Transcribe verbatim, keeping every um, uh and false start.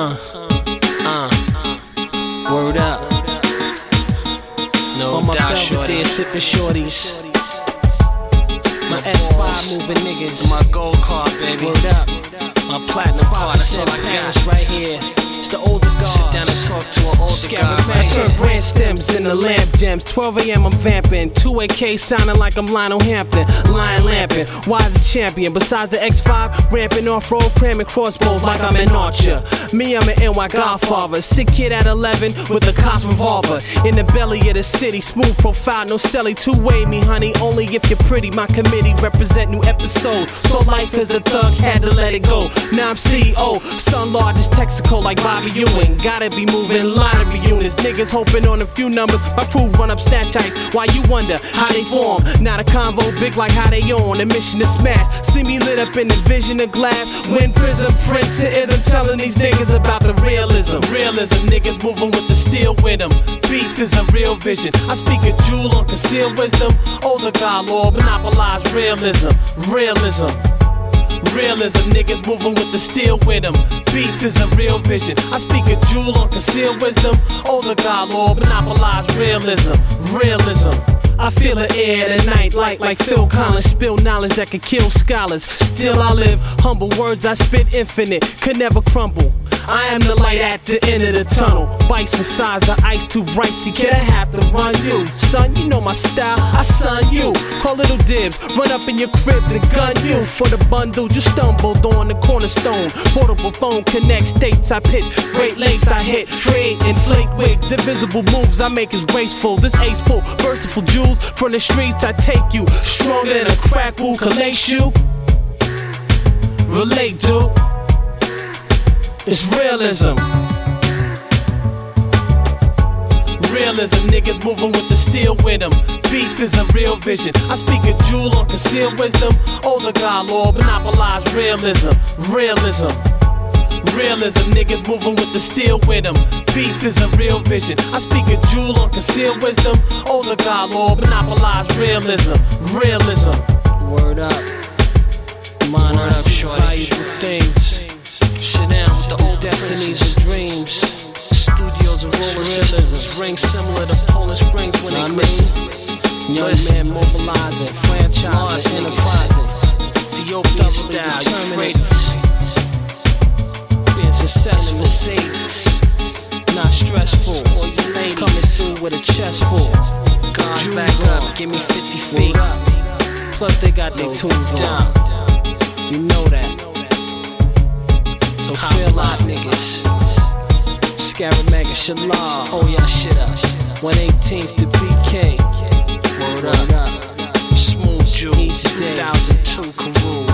Uh, uh, word up. No doubt, shorty. Sippin' shorties. My S five moving niggas. My gold card, baby. Word up. My platinum card, that's all I got. Right here. It's the older guards. Sit down and talk to an older guy right here. Brand stems in the lamp gems. twelve a m I'm vamping. two A K sounding like I'm Lionel Hampton. Lion lamping. Wise a champion. Besides the X five, ramping off-road, cramming crossbows like I'm an archer. Me, I'm an N Y godfather. Sick kid at eleven with a Cox revolver. In the belly of the city. Smooth profile, no celly. Two-way me, honey. Only if you're pretty. My committee represent new episode. So life is a thug, had to let it go. Now I'm C E O. Son largest Texaco like Bobby Ewing. Gotta be moving lottery units. Niggas hoping on a few numbers. My crew run up snatch ice. Why you wonder how they form? Now the convo big like how they on. A mission to smash. See me lit up in the vision of glass. When prison prince is, I'm telling these niggas about the realism. Realism, niggas moving with the steel with them. Beef is a real vision. I speak a jewel on concealed wisdom. Older God Lord, monopolize realism. Realism. Realism, niggas moving with the steel with them. Beef is a real vision. I speak a jewel on concealed wisdom. Older God Lord, monopolize realism. Realism. I feel the air tonight, light like Phil Collins. Spill knowledge that could kill scholars. Still I live, humble words I spit infinite, could never crumble. I am the light at the end of the tunnel. Bites inside the ice too bright, see kid I have to run you. Son, you know my style, I son you. Call little dibs, run up in your cribs and gun you. For the bundle, you stumbled on the cornerstone. Portable phone connect states I pitch. Great lakes I hit, trade inflate wigs. Invisible moves I make is graceful. This ace pull, versatile jewels. From the streets I take you. Stronger than a crack wool can lace you. Relate, dude. It's realism. Realism, niggas moving with the steel with them. Beef is a real vision. I speak a jewel on concealed wisdom. Older God Lord, monopolize realism. Realism. Realism, niggas moving with the steel with them. Beef is a real vision. I speak a jewel on concealed wisdom. Older God Lord, monopolize realism. Realism. Word up. Mine up, shorty. Valuable things. Sit down with the old Destinies and dreams. Studios and roller systems. Rings similar to Poland Springs when they miss it. Young man mobilizing, franchising, enterprising. Ethiopian style, determinants. Being successful, Mercedes, not stressful. Coming through with a chest full. God back up, give me fifty feet. Plus they got their tools on. You know that. So feel out, niggas. Scaramanga, Shalom. Oh yeah, shit up. one eighteenth to B K. Word up. Smooth Jew, two thousand two Karoo.